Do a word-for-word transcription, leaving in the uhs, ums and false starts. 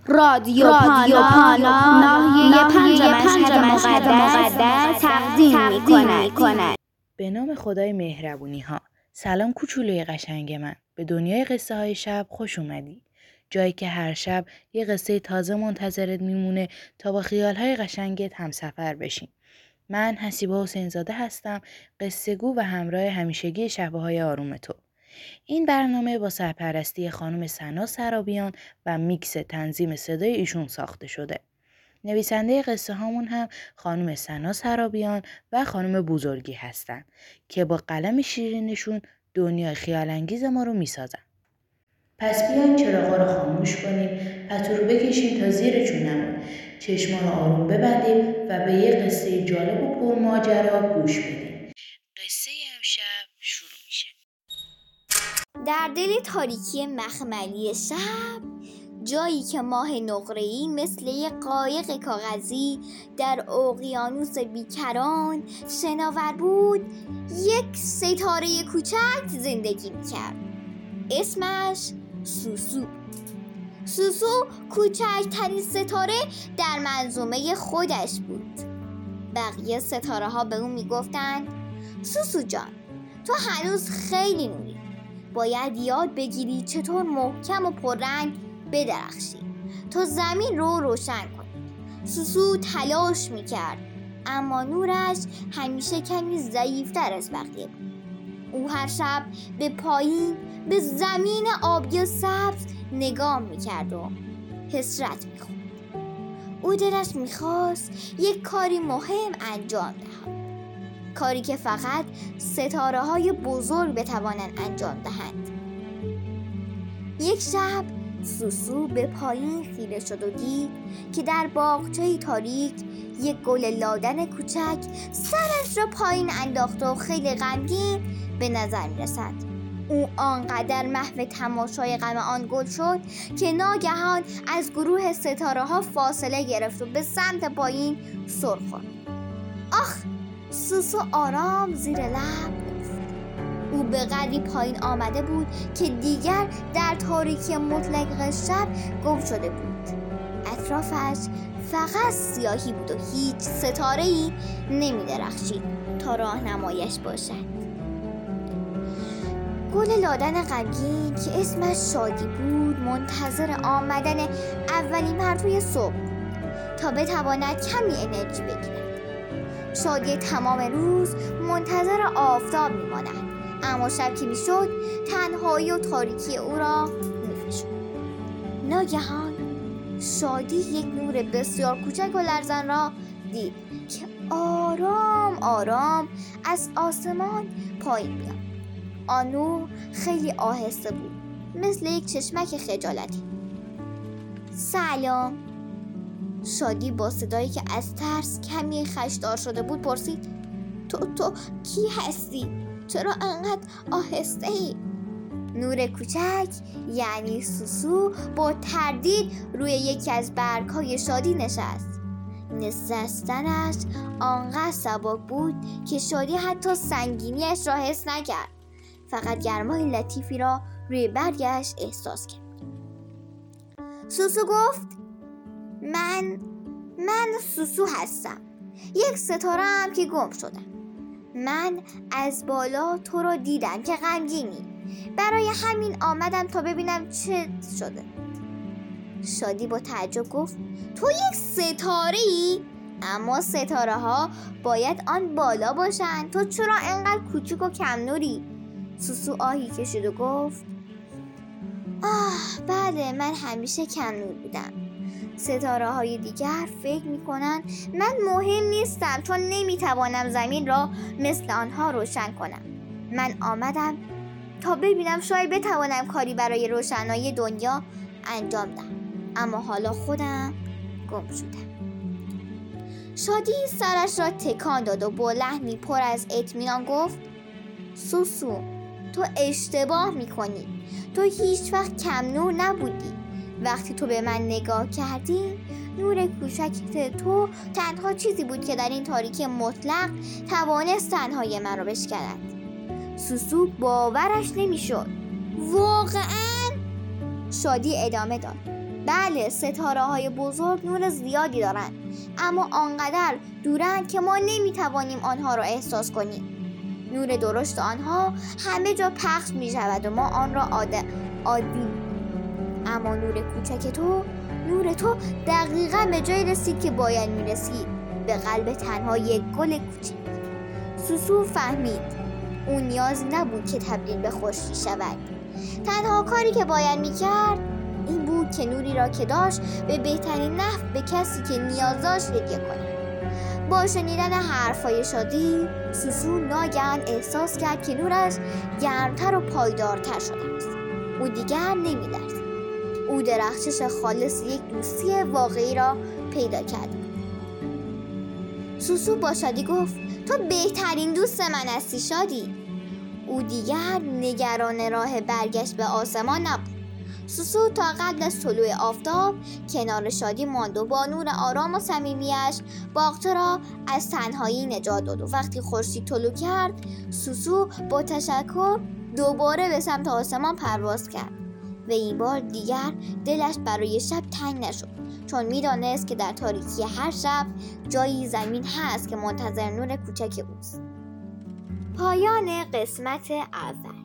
رادیو پانا ناحیه پنج مشهد مقدس تقدیم می‌کند. به نام خدای مهربونی ها. سلام کوچولوی قشنگ من. به دنیای قصه های شب خوش اومدی. جایی که هر شب یه قصه تازه منتظرت میمونه تا با خیال های قشنگت همسفر بشیم. من حسیبه حسین زاده هستم، قصه گو و همراه همیشگی شبه های آروم تو. این برنامه با سرپرستی خانم سنا سرابیان و میکس تنظیم صدای ایشون ساخته شده. نویسنده قصه هامون هم خانم سنا سرابیان و خانم بزرگی هستن که با قلم شیرینشون دنیای خیال انگیز ما رو میسازن. پس بیاین چراغا رو خاموش کنیم، پتو رو بکشیم تا زیر چونمون، چشما رو آروم ببندیم و به یه قصه جالب و پرماجرا گوش بدیم. قصه امشب شروع میشه. در دل تاریکی مخملی شب، جایی که ماه نقره‌ای مثل یک قایق کاغذی در اقیانوس بیکران شناور بود، یک ستاره کوچک زندگی می‌کرد. اسمش سوسو. سوسو کوچکترین ستاره در منظومه خودش بود. بقیه ستاره ها به اون میگفتند سوسو جان، تو هنوز خیلی نوری. باید یاد بگیری چطور محکم و پررنگ بدرخشی تا زمین رو روشن کنی. سوسو تلاش میکرد، اما نورش همیشه کمی ضعیفتر از بقیه بود. او هر شب به پایین به زمین آبی و سبز نگاه میکرد و حسرت میخورد. او دلش میخواست یک کاری مهم انجام دهد، کاری که فقط ستاره های بزرگ بتوانند انجام دهند. یک شب سوسو به پایین خیره شد و دید که در باغچه‌ای تاریک یک گل لادن کوچک سرش را پایین انداخته و خیلی غمگین به نظر می‌رسد. او آنقدر محو تماشای غم آن گل شد که ناگهان از گروه ستاره‌ها فاصله گرفت و به سمت پایین سر خورد. آخ! سوسو آرام زیر لب گفت. او به قدری پایین آمده بود که دیگر در تاریکی مطلق شب گم شده بود. اطرافش فقط سیاهی بود و هیچ ستاره‌ای نمی درخشید تا راهنمایش باشد. گل لادن غمگین که اسمش شادی بود منتظر آمدن اولین پرتوی صبح تا بتواند کمی انرژی بگیرد. شادی تمام روز منتظر آفتاب می‌ماند، اما شب که می‌شد تنهایی و تاریکی او را می‌فشرد. ناگهان شادی یک نور بسیار کوچک و لرزان را دید که آرام آرام از آسمان پایین می‌آمد. آن نور خیلی آهسته بود، مثل یک چشمک خجالتی. سلام. شادی با صدایی که از ترس کمی خشدار شده بود پرسید تو تو کی هستی؟ چرا انقدر آهسته ای؟ نور کوچک یعنی سوسو با تردید روی یکی از برگ‌های شادی نشست. نشستنش آنقدر سبک بود که شادی حتی سنگینیش را حس نکرد، فقط گرمای لطیفی را روی برگش احساس کرد. سوسو گفت من من سوسو هستم، یک ستاره هم که گم شدم. من از بالا تو رو دیدم که غمگینی، برای همین آمدم تا ببینم چه شده. شادی با تعجب گفت تو یک ستاره ای؟ اما ستاره ها باید آن بالا باشن، تو چرا انقدر کوچک و کم نوری؟ سوسو آهی کشید و گفت آه بله، من همیشه کم نور بودم. ستاره های دیگر فکر می کنن من مهم نیستم چون نمی توانم زمین را مثل آنها روشن کنم. من آمدم تا ببینم شاید بتوانم کاری برای روشنایی دنیا انجام دهم، اما حالا خودم گم شدم. شادی سرش را تکان داد و با لحنی پر از اطمینان گفت سوسو، تو اشتباه می کنی. تو هیچ وقت کم نور نبودی. وقتی تو به من نگاه کردی، نور کوچک تو تنها چیزی بود که در این تاریکی مطلق توانست تنهایی من را بشکند. سوسو باورش نمیشد. واقعاً؟ شادی ادامه داد بله، ستاره های بزرگ نور زیادی دارند، اما آنقدر دورند که ما نمیتوانیم آنها را احساس کنیم. نور درشت آنها همه جا پخش می شود و ما آن را عادی عادی اما نور کوچک تو نور تو دقیقاً به جایی رسید که باید می رسید، به قلب تنها یک گل کوچک. سوسو فهمید اون نیاز نبود که تبدیل به خورشید شود. تنها کاری که باید می کرد این بود که نوری را که داشت به بهترین نحو به کسی که نیاز داشت هدیه کند. با شنیدن حرفای شادی، سوسو ناگهان احساس کرد که نورش گرمتر و پایدارتر شده است. او دیگر نمی‌لرزید. او درخشش خالص یک دوستی واقعی را پیدا کرد. سوسو با شادی گفت تو بهترین دوست من هستی شادی. او دیگر نگران راه برگشت به آسمان نبود. سوسو تا قبل از طلوع آفتاب کنار شادی ماند و با نور آرام و صمیمی‌اش باغچه را از تنهایی نجات داد. و وقتی خورشید طلوع کرد، سوسو با تشکر دوباره به سمت آسمان پرواز کرد و این بار دیگر دلش برای شب تنگ نشد، چون می‌دانست که در تاریکی هر شب جایی زمین هست که منتظر نور کوچک اوست. پایان قسمت اول.